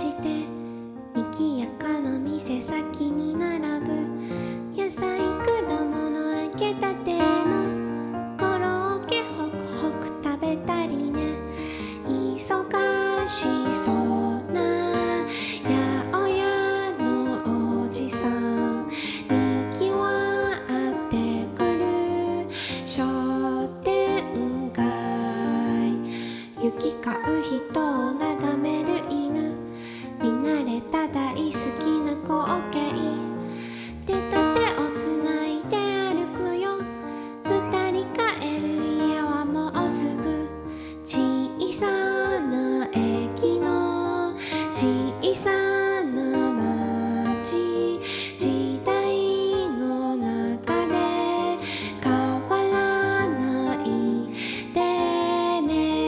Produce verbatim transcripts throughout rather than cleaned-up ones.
して賑やかな店先に並ぶ野菜果物揚げたてのコロッケホクホク食べたりね、忙しそうな八百屋のおじさんにぎわってくる商店街、行き交う人を眺める犬、見慣れた大好きな光景、手と手をつないで歩くよ、二人帰る家はもうすぐ、小さな駅の小さな街、時代の中で変わらないで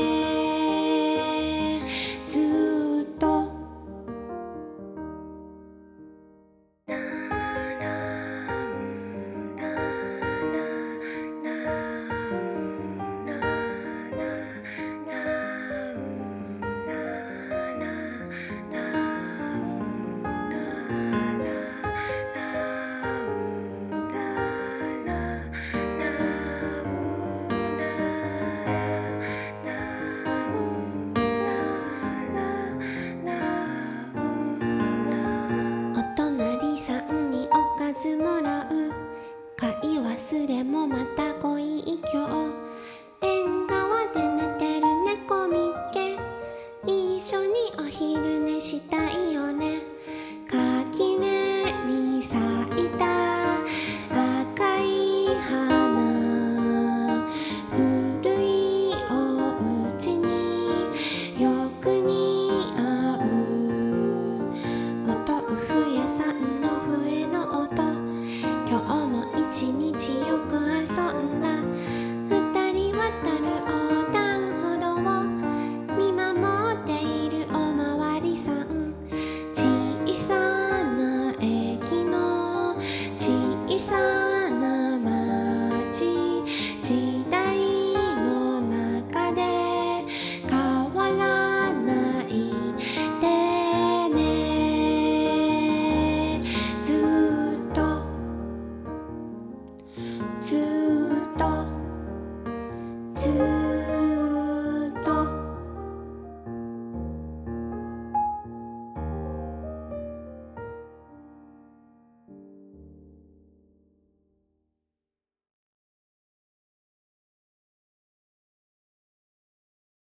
ね、ずっとお隣さんにおかずもらう、買い忘れもまたご一興、縁側で寝てる猫見っけ、一緒にお昼寝したいよね、垣根に咲いた赤い花、古いお家によく似合う、お豆腐屋さんの笛の音、今日も一日よく遊んだ、二人渡る横断歩道を見守っているおまわりさん、小さな駅の小さな街、時代の中で変わらないでね、ずっとずっと